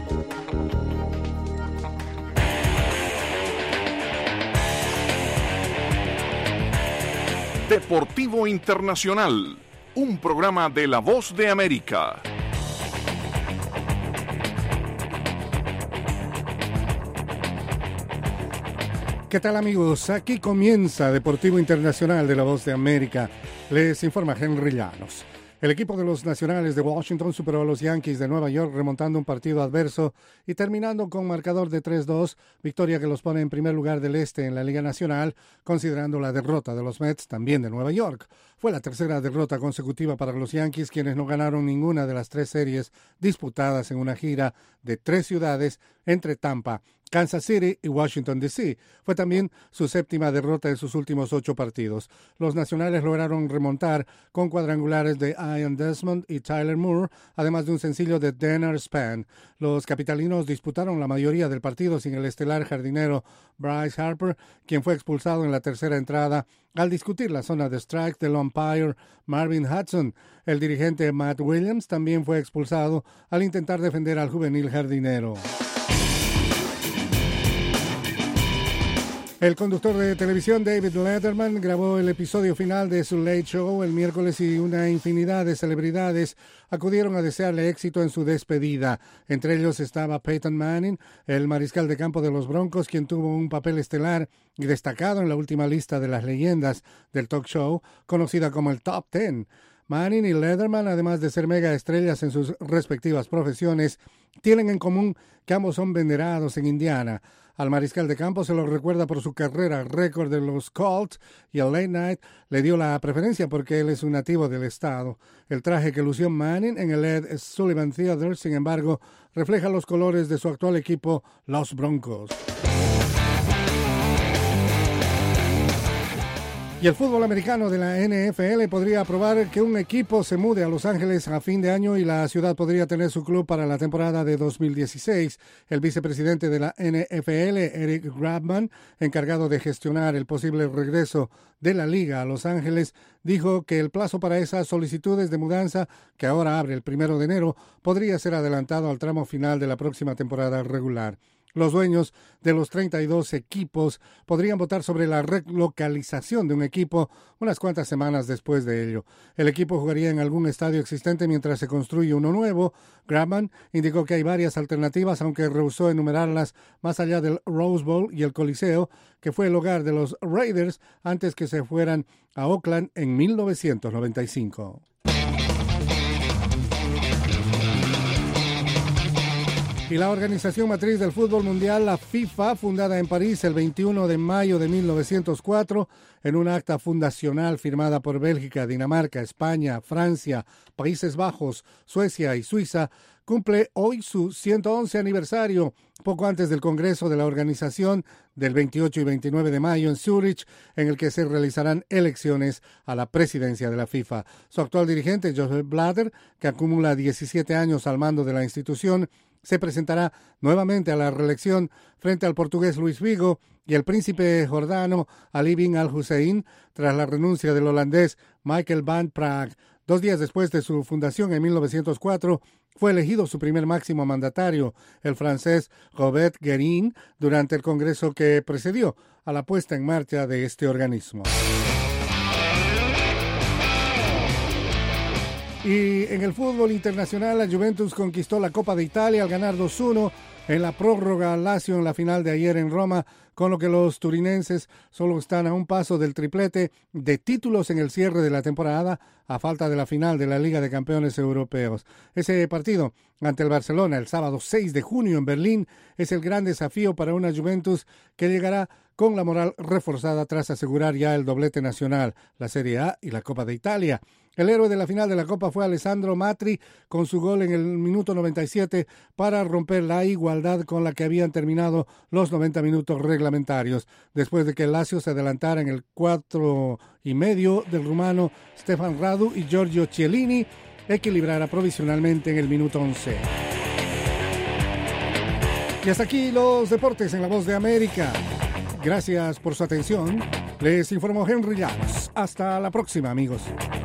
Deportivo Internacional, un programa de La Voz de América. ¿Qué tal, amigos? Aquí comienza Deportivo Internacional de La Voz de América. Les informa Henry Llanos. El equipo de los Nacionales de Washington superó a los Yankees de Nueva York remontando un partido adverso y terminando con marcador de 3-2, victoria que los pone en primer lugar del este en la Liga Nacional, considerando la derrota de los Mets también de Nueva York. Fue la tercera derrota consecutiva para los Yankees, quienes no ganaron ninguna de las 3 series disputadas en una gira de 3 ciudades entre Tampa, Kansas City y Washington, D.C. Fue también su 7ª derrota en sus últimos 8 partidos. Los Nacionales lograron remontar con cuadrangulares de Ian Desmond y Tyler Moore, además de un sencillo de Denner Span. Los capitalinos disputaron la mayoría del partido sin el estelar jardinero Bryce Harper, quien fue expulsado en la tercera entrada al discutir la zona de strike del umpire Marvin Hudson. El dirigente Matt Williams también fue expulsado al intentar defender al juvenil jardinero. El conductor de televisión David Letterman grabó el episodio final de su Late Show el miércoles y una infinidad de celebridades acudieron a desearle éxito en su despedida. Entre ellos estaba Peyton Manning, el mariscal de campo de los Broncos, quien tuvo un papel estelar y destacado en la última lista de las leyendas del talk show, conocida como el Top 10. Manning y Letterman, además de ser mega estrellas en sus respectivas profesiones, tienen en común que ambos son venerados en Indiana. Al mariscal de campo se lo recuerda por su carrera récord de los Colts y el Late Night le dio la preferencia porque él es un nativo del estado. El traje que lució Manning en el Ed Sullivan Theater, sin embargo, refleja los colores de su actual equipo, los Broncos. Y el fútbol americano de la NFL podría aprobar que un equipo se mude a Los Ángeles a fin de año y la ciudad podría tener su club para la temporada de 2016. El vicepresidente de la NFL, Eric Grabman, encargado de gestionar el posible regreso de la liga a Los Ángeles, dijo que el plazo para esas solicitudes de mudanza, que ahora abre el 1 de enero, podría ser adelantado al tramo final de la próxima temporada regular. Los dueños de los 32 equipos podrían votar sobre la relocalización de un equipo unas cuantas semanas después de ello. El equipo jugaría en algún estadio existente mientras se construye uno nuevo. Grabman indicó que hay varias alternativas, aunque rehusó enumerarlas más allá del Rose Bowl y el Coliseo, que fue el hogar de los Raiders antes que se fueran a Oakland en 1995. Y la organización matriz del fútbol mundial, la FIFA, fundada en París el 21 de mayo de 1904, en un acta fundacional firmada por Bélgica, Dinamarca, España, Francia, Países Bajos, Suecia y Suiza, cumple hoy su 111 aniversario, poco antes del Congreso de la organización del 28 y 29 de mayo en Zúrich, en el que se realizarán elecciones a la presidencia de la FIFA. Su actual dirigente, Joseph Blatter, que acumula 17 años al mando de la institución, se presentará nuevamente a la reelección frente al portugués Luis Figo y el príncipe jordano Ali bin al-Hussein tras la renuncia del holandés Michael van Praag. 2 días después de su fundación en 1904, fue elegido su primer máximo mandatario, el francés Robert Guérin, durante el congreso que precedió a la puesta en marcha de este organismo. Y en el fútbol internacional, la Juventus conquistó la Copa de Italia al ganar 2-1 en la prórroga al Lazio en la final de ayer en Roma, con lo que los turinenses solo están a un paso del triplete de títulos en el cierre de la temporada, a falta de la final de la Liga de Campeones Europeos. Ese partido ante el Barcelona el sábado 6 de junio en Berlín es el gran desafío para una Juventus que llegará con la moral reforzada tras asegurar ya el doblete nacional, la Serie A y la Copa de Italia. El héroe de la final de la Copa fue Alessandro Matri con su gol en el minuto 97 para romper la igualdad con la que habían terminado los 90 minutos reglamentarios, después de que el Lazio se adelantara en el 4,5 del rumano Stefan Radu y Giorgio Chiellini equilibrara provisionalmente en el minuto 11. Y hasta aquí los deportes en La Voz de América. Gracias por su atención. Les informó Henry Llanos. Hasta la próxima, amigos.